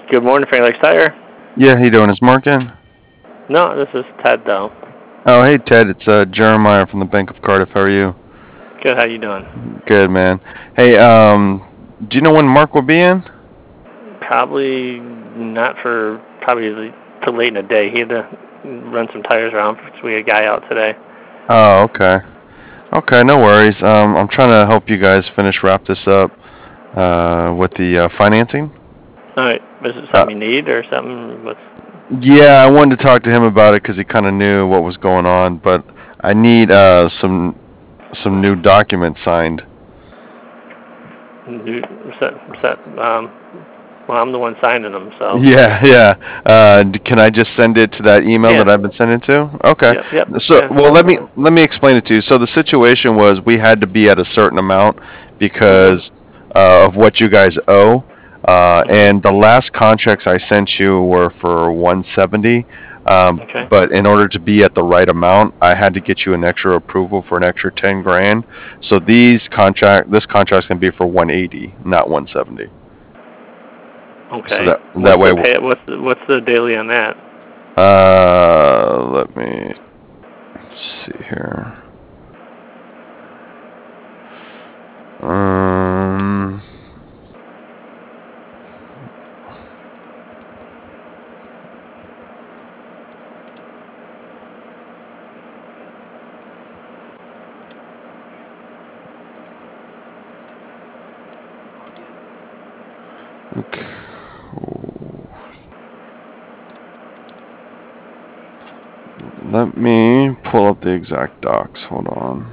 Good morning, Frank Tire. Yeah, how you doing? Is Mark in? No, this is Ted though. Oh, hey Ted, it's Jeremiah from the Bank of Cardiff. How are you? Good, how you doing? Good, man. Hey, do you know when Mark will be in? Probably not for probably till late in the day. He had to run some tires around because we had a guy out today. Oh, okay. Okay, no worries. I'm trying to help you guys wrap this up with the financing. All right, is it Uh, something you need or something? yeah, I wanted to talk to him about it because he kind of knew what was going on, but I need some new documents signed. Well, I'm the one signing them, so. Yeah, yeah. Can I just send it to that email Yeah. that I've been sending to? Okay. Yep. So, Yeah. well, let me explain it to you. So the situation was we had to be at a certain amount Mhm. because of what you guys owe. Mhm. And the last contracts I sent you were for 170. Okay. But in order to be at the right amount, I had to get you an extra approval for an extra 10 grand. So this contract's gonna be for 180, not 170. So Okay. that way. What's the daily on that? Let me see here. Um, okay. Let me pull up the exact docs. Hold on.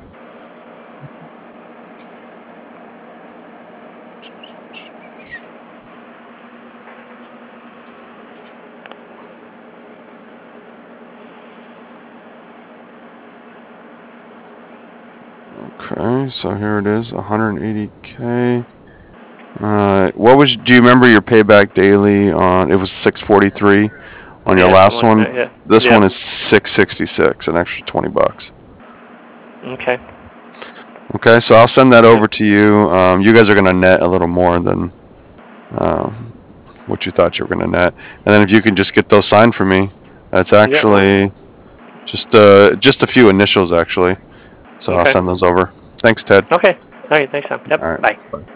Okay, so here it is, 180K. Do you remember your payback daily on, it was 643 on your Yeah, something last like one. that. Yeah. This one Yep. is 666, an extra 20 bucks. Okay. Okay, so I'll send that Yep. over to you. You guys are going to net a little more than what you thought you were going to net. And then if you can just get those signed for me, that's Yep. actually just a few initials actually. So I'll Okay. send those over. Thanks, Ted. Okay. All right. Thanks, Tom. Yep. All right. Bye. Bye.